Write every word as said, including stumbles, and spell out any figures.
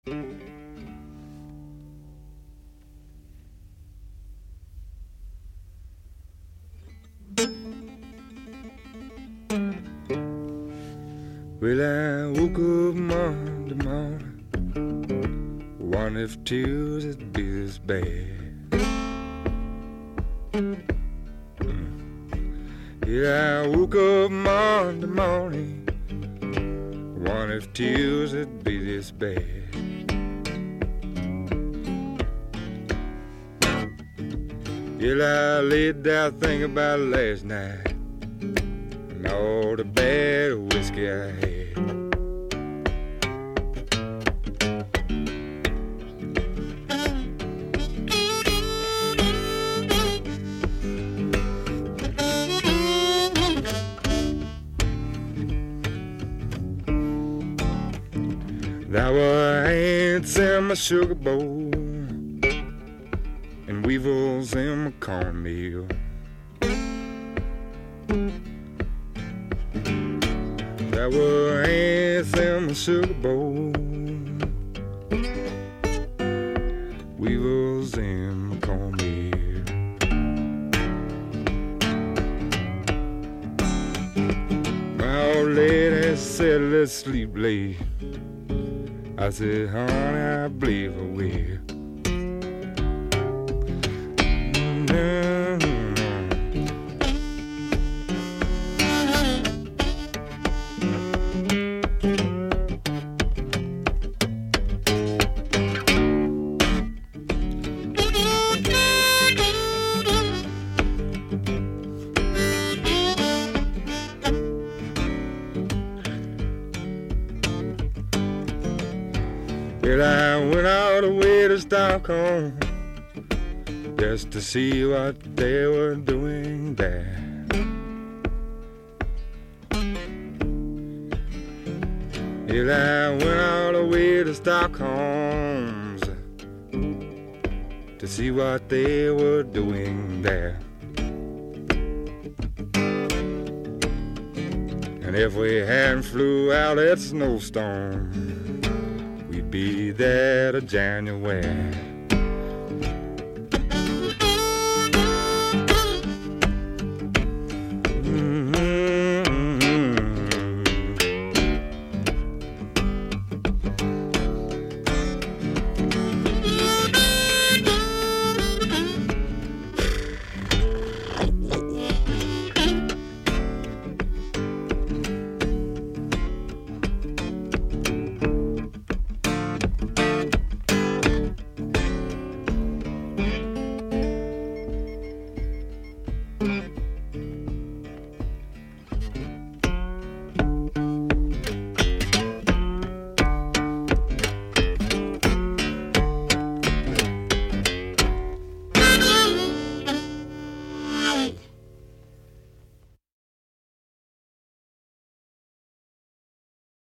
Well, I woke up Monday morning, wonder if Tuesday'd be this bad. Mm. Yeah, I woke up Monday morning, wonder if Tuesday'd be this bad. Yeah, I laid down thinking about last night and all the bad whiskey I had. There were ants in my sugar bowl and weevils in my cornmeal. There were ants in my sugar bowl, weevils in my cornmeal. My old lady said, let's sleep late. I said, honey, I believe I will. Well, I went all the way to Stockholm just to see what they were doing there. Well, I went all the way to Stockholm to see what they were doing there. And if we hadn't flew out that snowstorm, we'd be there to January. Mm-hmm.